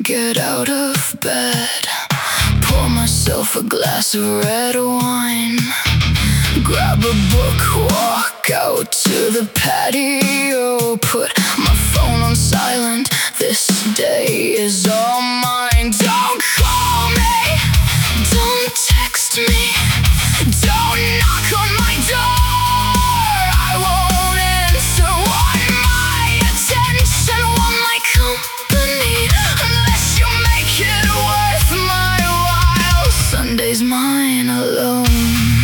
get out of bed, pour myself a glass of red wine, grab a book, walk out to the patio, put my phone on silent. This day is all mine. Don't call me, don't text me, don't knock on my door. I won't answer. Want my attention, want my company, unless you make it worth my while. Sunday's mine alone.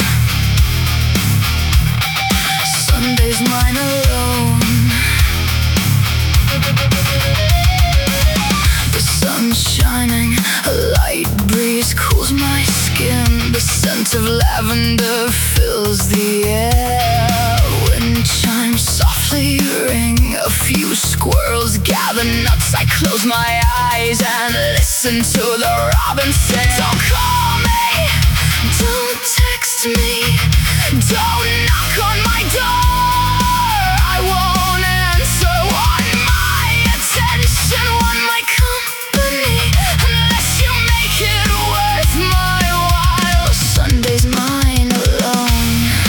Sunday's mine alone. The sun's shining, a light breeze cools my skin. The scent of lavender fills the air. Wind chimes softly ring, a few squirrels gather nuts. I close my eyes and listen to the robins sing. Don't call me, don't text me, don't knock on my door. I won't answer. Want my attention, want my company, unless you make it worth my while. Sunday's mine alone.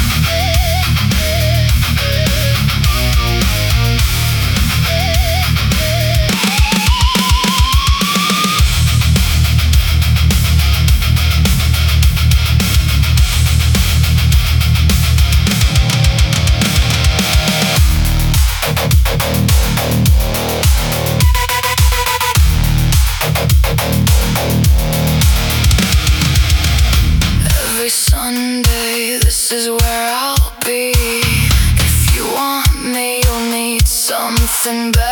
Every Sunday, this is where I'll be. If you want me, you'll need something better.